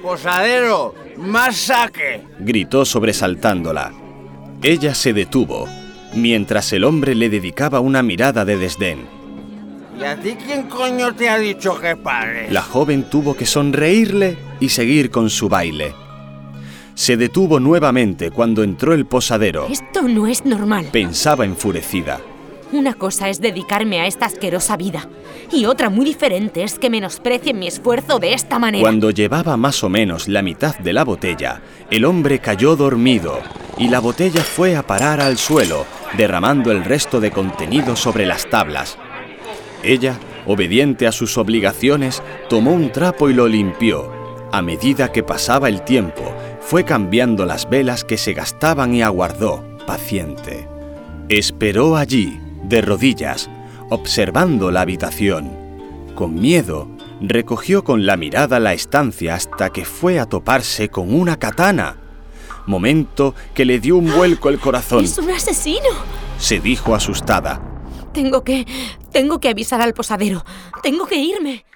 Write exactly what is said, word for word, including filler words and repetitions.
¡Posadero! ¡Más saque! Gritó sobresaltándola. Ella se detuvo, mientras el hombre le dedicaba una mirada de desdén. ¿Y a ti quién coño te ha dicho que pares? La joven tuvo que sonreírle y seguir con su baile. Se detuvo nuevamente cuando entró el posadero. Esto no es normal. Pensaba enfurecida. Una cosa es dedicarme a esta asquerosa vida, y otra muy diferente es que menosprecien mi esfuerzo de esta manera. Cuando llevaba más o menos la mitad de la botella, el hombre cayó dormido y la botella fue a parar al suelo, derramando el resto de contenido sobre las tablas. Ella, obediente a sus obligaciones, tomó un trapo y lo limpió. A medida que pasaba el tiempo, fue cambiando las velas que se gastaban y aguardó, paciente. Esperó allí, de rodillas, observando la habitación. Con miedo, recogió con la mirada la estancia hasta que fue a toparse con una katana. Momento que le dio un vuelco el corazón. ¡Es un asesino!, se dijo asustada. Tengo que... tengo que avisar al posadero. Tengo que irme.